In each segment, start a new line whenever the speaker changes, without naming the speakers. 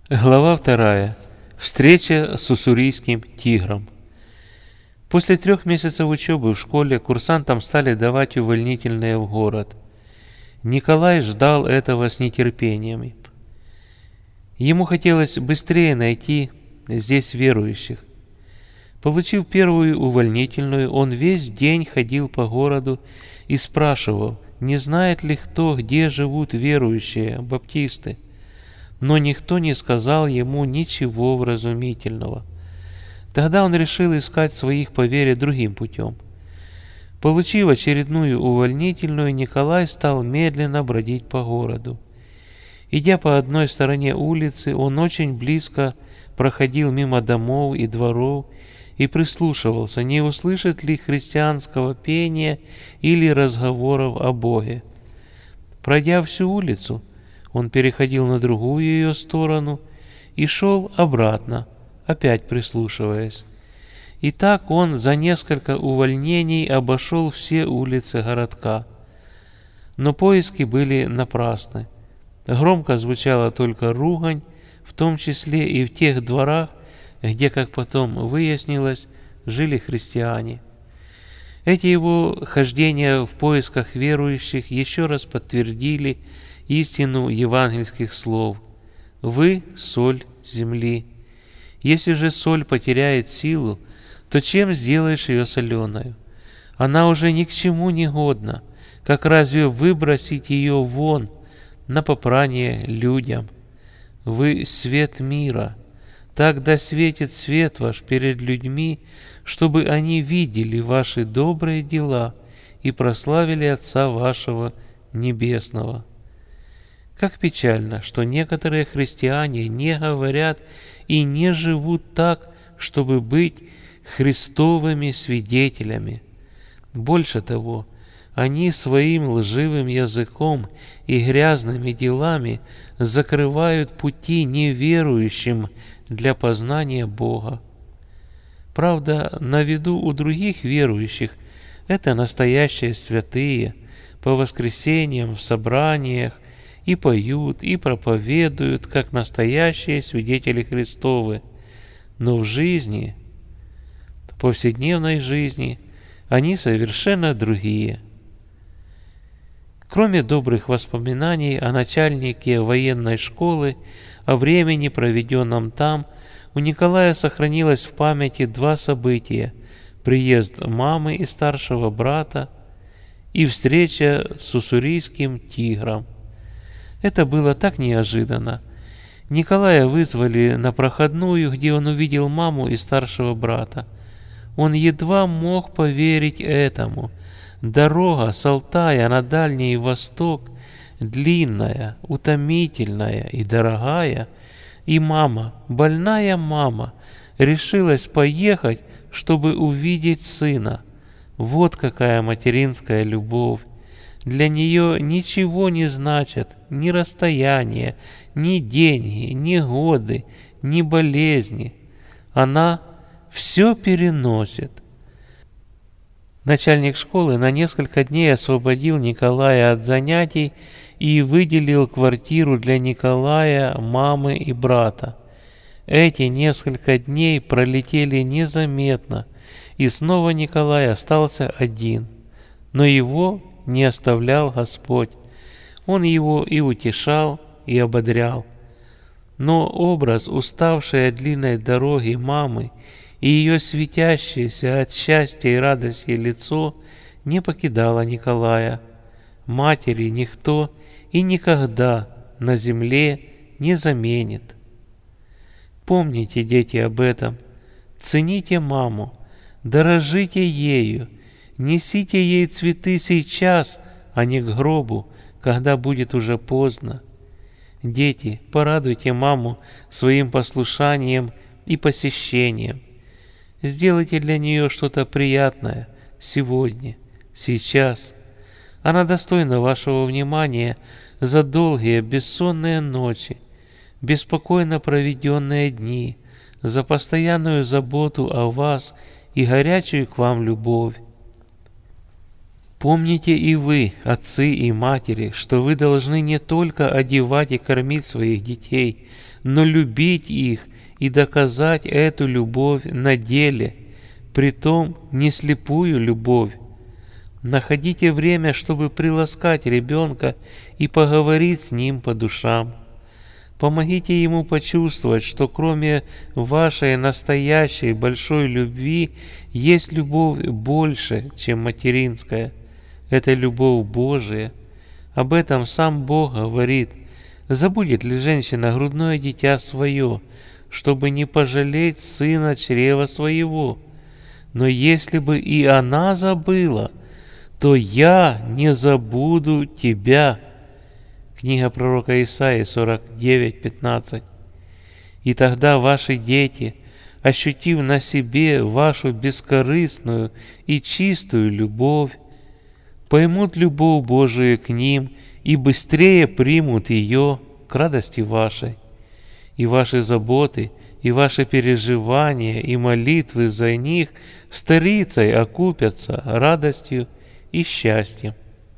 Глава 2. Встреча с уссурийским тигром. После 3 месяцев учебы в школе курсантам стали давать увольнительные в город. Николай ждал этого с нетерпением. Ему хотелось быстрее найти здесь верующих. Получив первую увольнительную, он весь день ходил по городу и спрашивал, не знает ли кто, где живут верующие баптисты. Но никто не сказал ему ничего вразумительного. Тогда он решил искать своих по вере другим путем. Получив очередную увольнительную, Николай стал медленно бродить по городу. Идя по одной стороне улицы, он очень близко проходил мимо домов и дворов и прислушивался, не услышит ли христианского пения или разговоров о Боге. Пройдя всю улицу, он переходил на другую ее сторону и шел обратно, опять прислушиваясь. И так он за несколько увольнений обошел все улицы городка. Но поиски были напрасны. Громко звучала только ругань, в том числе и в тех дворах, где, как потом выяснилось, жили христиане. Эти его хождения в поисках верующих еще раз подтвердили истину евангельских слов. Вы – соль земли. Если же соль потеряет силу, то чем сделаешь ее соленою? Она уже ни к чему не годна, как разве выбросить ее вон на попрание людям? Вы – свет мира. Так да светит свет ваш перед людьми, чтобы они видели ваши добрые дела и прославили Отца вашего Небесного. Как печально, что некоторые христиане не говорят и не живут так, чтобы быть Христовыми свидетелями. Больше того, они своим лживым языком и грязными делами закрывают пути неверующим для познания Бога. Правда, на виду у других верующих это настоящие святые, по воскресеньям в собраниях, и поют, и проповедуют, как настоящие свидетели Христовы. Но в жизни, в повседневной жизни, они совершенно другие. Кроме добрых воспоминаний о начальнике военной школы, о времени, проведенном там, у Николая сохранилось в памяти 2 события: приезд мамы и старшего брата и встреча с уссурийским тигром. Это было так неожиданно. Николая вызвали на проходную, где он увидел маму и старшего брата. Он едва мог поверить этому. Дорога с Алтая на Дальний Восток длинная, утомительная и дорогая, и мама, больная мама, решилась поехать, чтобы увидеть сына. Вот какая материнская любовь! Для нее ничего не значат ни расстояние, ни деньги, ни годы, ни болезни. Она все переносит. Начальник школы на несколько дней освободил Николая от занятий и выделил квартиру для Николая, мамы и брата. Эти несколько дней пролетели незаметно, и снова Николай остался один. Но его не оставлял Господь. Он его и утешал, и ободрял. Но образ уставшей от длинной дороги мамы и ее светящееся от счастья и радости лицо не покидало Николая. Матери никто и никогда на земле не заменит. Помните, дети, об этом. Цените маму, дорожите ею, несите ей цветы сейчас, а не к гробу, когда будет уже поздно. Дети, порадуйте маму своим послушанием и посещением. Сделайте для нее что-то приятное сегодня, сейчас. Она достойна вашего внимания за долгие бессонные ночи, беспокойно проведенные дни, за постоянную заботу о вас и горячую к вам любовь. Помните и вы, отцы и матери, что вы должны не только одевать и кормить своих детей, но любить их и доказать эту любовь на деле, притом не слепую любовь. Находите время, чтобы приласкать ребенка и поговорить с ним по душам. Помогите ему почувствовать, что кроме вашей настоящей большой любви есть любовь больше, чем материнская. Это любовь Божия. Об этом сам Бог говорит. Забудет ли женщина грудное дитя свое, чтобы не пожалеть сына чрева своего? Но если бы и она забыла, то я не забуду тебя. Книга пророка Исаии 49:15. И тогда ваши дети, ощутив на себе вашу бескорыстную и чистую любовь, поймут любовь Божию к ним и быстрее примут ее к радости вашей. И ваши заботы, и ваши переживания, и молитвы за них старицей окупятся радостью и счастьем.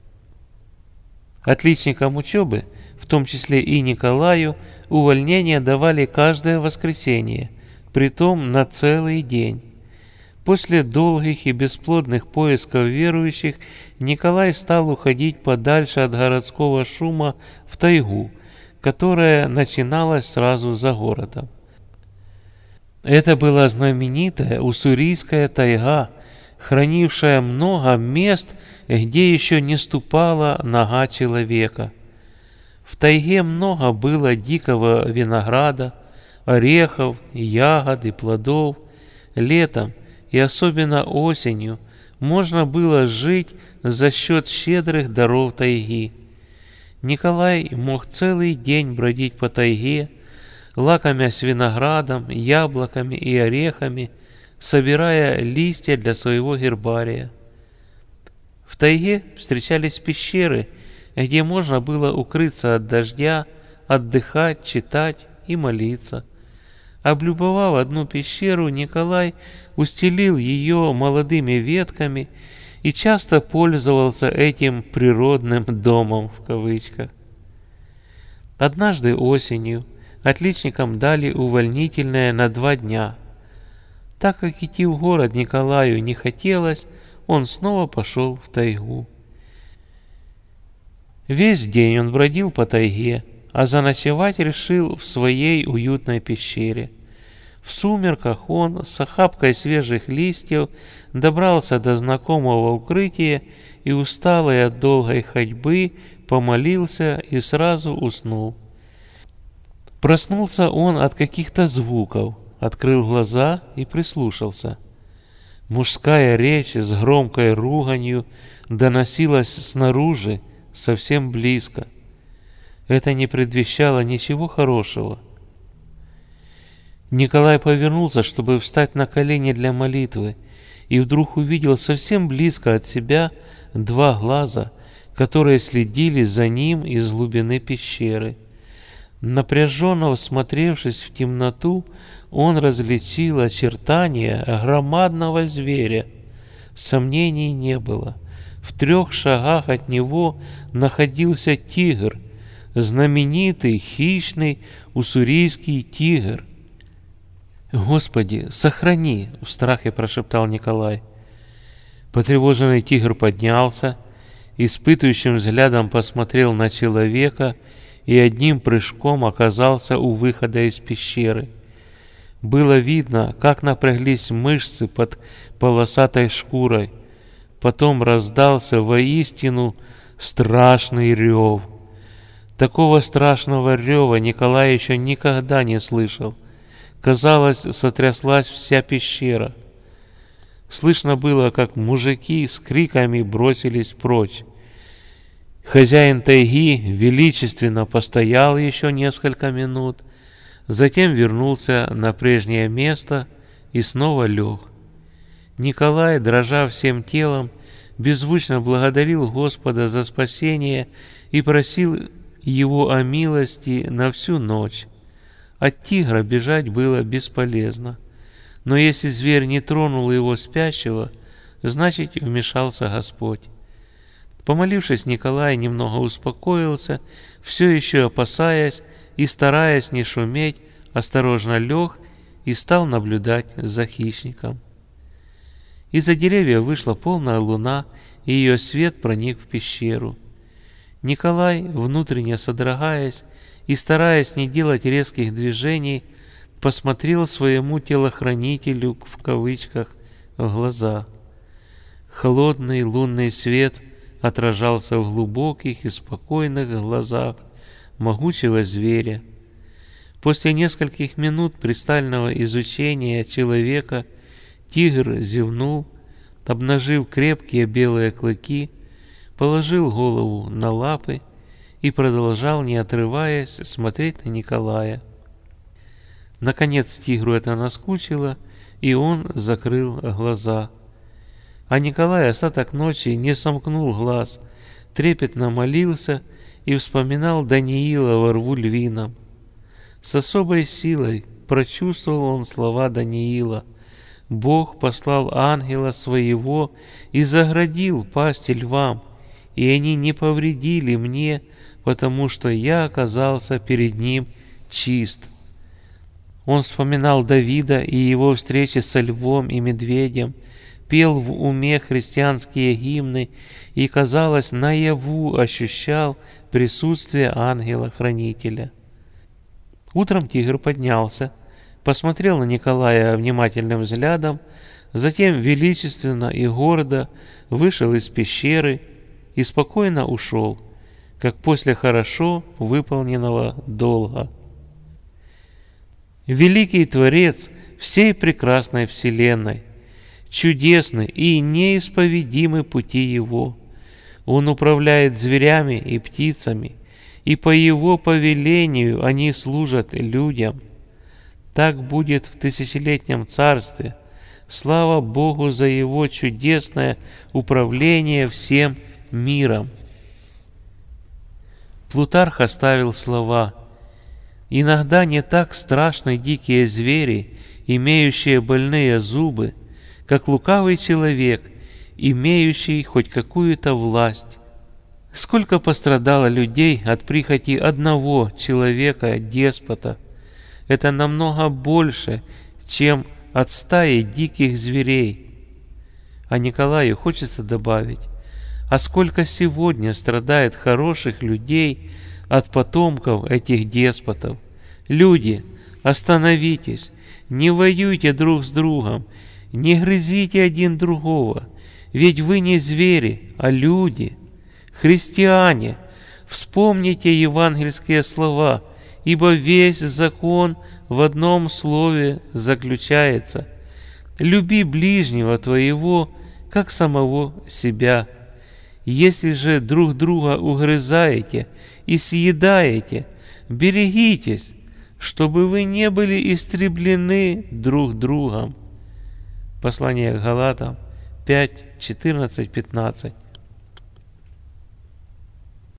Отличникам учебы, в том числе и Николаю, увольнение давали каждое воскресенье, притом на целый день. После долгих и бесплодных поисков верующих Николай стал уходить подальше от городского шума в тайгу, которая начиналась сразу за городом. Это была знаменитая уссурийская тайга, хранившая много мест, где еще не ступала нога человека. В тайге много было дикого винограда, орехов, ягод и плодов. Летом и особенно осенью можно было жить за счет щедрых даров тайги. Николай мог целый день бродить по тайге, лакомясь виноградом, яблоками и орехами, собирая листья для своего гербария. В тайге встречались пещеры, где можно было укрыться от дождя, отдыхать, читать и молиться. Облюбовав одну пещеру, Николай устелил ее молодыми ветками и часто пользовался этим «природным домом» в кавычках. Однажды осенью отличникам дали увольнительное на 2 дня. Так как идти в город Николаю не хотелось, он снова пошел в тайгу. Весь день он бродил по тайге, а заночевать решил в своей уютной пещере. В сумерках он с охапкой свежих листьев добрался до знакомого укрытия и, усталый от долгой ходьбы, помолился и сразу уснул. Проснулся он от каких-то звуков, открыл глаза и прислушался. Мужская речь с громкой руганью доносилась снаружи, совсем близко. Это не предвещало ничего хорошего. Николай повернулся, чтобы встать на колени для молитвы, и вдруг увидел совсем близко от себя 2 глаза, которые следили за ним из глубины пещеры. Напряженно всмотревшись в темноту, он различил очертания громадного зверя. Сомнений не было. В 3 шагах от него находился тигр, знаменитый хищный уссурийский тигр. «Господи, сохрани!» — в страхе прошептал Николай. Потревоженный тигр поднялся, испытывающим взглядом посмотрел на человека и одним прыжком оказался у выхода из пещеры. Было видно, как напряглись мышцы под полосатой шкурой. Потом раздался воистину страшный рев. Такого страшного рева Николай еще никогда не слышал. Казалось, сотряслась вся пещера. Слышно было, как мужики с криками бросились прочь. Хозяин тайги величественно постоял еще несколько минут, затем вернулся на прежнее место и снова лег. Николай, дрожа всем телом, беззвучно благодарил Господа за спасение и просил Его о милости на всю ночь. От тигра бежать было бесполезно, но если зверь не тронул его спящего, значит вмешался Господь. Помолившись, Николай немного успокоился, все еще опасаясь и стараясь не шуметь, осторожно лег и стал наблюдать за хищником. Из-за деревьев вышла полная луна, и ее свет проник в пещеру. Николай, внутренне содрогаясь и стараясь не делать резких движений, посмотрел своему телохранителю в кавычках в глаза. Холодный лунный свет отражался в глубоких и спокойных глазах могучего зверя. После нескольких минут пристального изучения человека тигр зевнул, обнажив крепкие белые клыки, положил голову на лапы и продолжал, не отрываясь, смотреть на Николая. Наконец тигру это наскучило, и он закрыл глаза. А Николай остаток ночи не сомкнул глаз, трепетно молился и вспоминал Даниила во рву львином. С особой силой прочувствовал он слова Даниила. Бог послал ангела своего и заградил пасти львам, и они не повредили мне, потому что я оказался перед ним чист. Он вспоминал Давида и его встречи со львом и медведем, пел в уме христианские гимны и, казалось, наяву ощущал присутствие ангела-хранителя. Утром тигр поднялся, посмотрел на Николая внимательным взглядом, затем величественно и гордо вышел из пещеры и спокойно ушел, как после хорошо выполненного долга. Великий Творец всей прекрасной вселенной, чудесны и неисповедимы пути Его. Он управляет зверями и птицами, и по Его повелению они служат людям. Так будет в тысячелетнем царстве. Слава Богу за Его чудесное управление всем миром. Плутарх оставил слова: «Иногда не так страшны дикие звери, имеющие больные зубы, как лукавый человек, имеющий хоть какую-то власть. Сколько пострадало людей от прихоти одного человека-деспота. Это намного больше, чем от стаи диких зверей». А Николаю хочется добавить: а сколько сегодня страдает хороших людей от потомков этих деспотов. Люди, остановитесь, не воюйте друг с другом, не грызите один другого, ведь вы не звери, а люди. Христиане, вспомните евангельские слова, ибо весь закон в одном слове заключается: люби ближнего твоего, как самого себя. Если же друг друга угрызаете и съедаете, берегитесь, чтобы вы не были истреблены друг другом. Послание к Галатам 5:14-15.